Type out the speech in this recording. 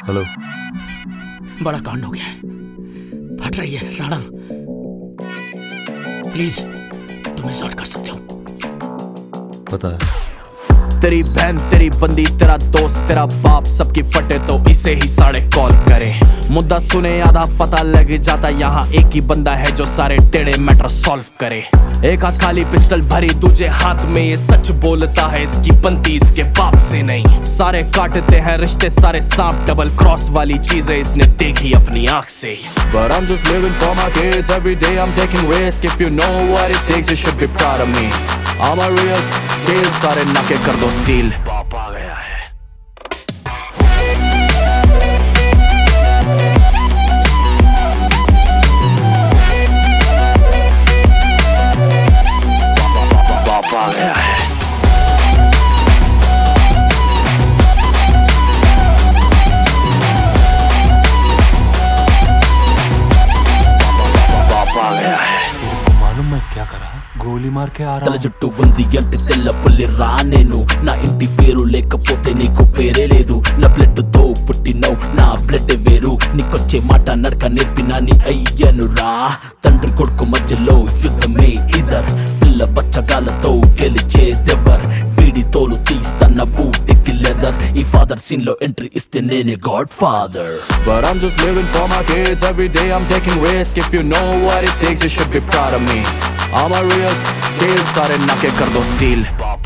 Hello. बड़ा कांड हो गया है, फट रही है राणा, प्लीज तुम सॉल्व कर सकते हो? पता है तेरी बहन तेरी बंदी तेरा दोस्त तेरा बाप सबकी फटे तो इसे ही साढ़े कॉल करे। मुद्दा सुने आधा पता लग जाता, यहाँ एक ही बंदा है जो सारे टेढ़े मैटर सॉल्व करे। एक हाथ खाली पिस्टल भरी दूजे हाथ में ये सच बोलता है, इसकी बनती इसके बाप से नहीं। सारे काटते हैं रिश्ते सारे सांप, डबल क्रॉस वाली चीजें इसने देखी अपनी आंख से। But I'm just living for my kids, every day I'm taking risk. If you know what it takes, you should be proud of me. I'm a real deal, सारे नाके कर दो सील। बाप आ गया है। बाप आ गया है। बाप आ गया है। मालूम मैं क्या करा? గోలి మార్కే తల జుట్టు ఉంది అంటే తెల్ల పుల్లి రా నేను, నా ఇంటి పేరు లేకపోతే నీకు పేరే లేదు. నా బ్లడ్ తో పుట్టినవు నా బ్లడ్ వేరు, నీకొచ్చే మాట నడక నేర్పినా నీ అయ్యను రా. తండ్రి కొడుకు మధ్యలో యుద్ధమే ఇదర్, పిల్ల బచ్చగాలతో గెలిచేదెవర్. వీడి తోలు తీస్తన్న బూటికి లెదర్, ఈ ఫాదర్ సీన్ లో ఎంట్రీ ఇస్తే నేనే godfather. But I'm just living for my kids, every day I'm taking risk. If you know what it takes, you should be proud of me. I'm a real deal, सारे नाके कर दो seal.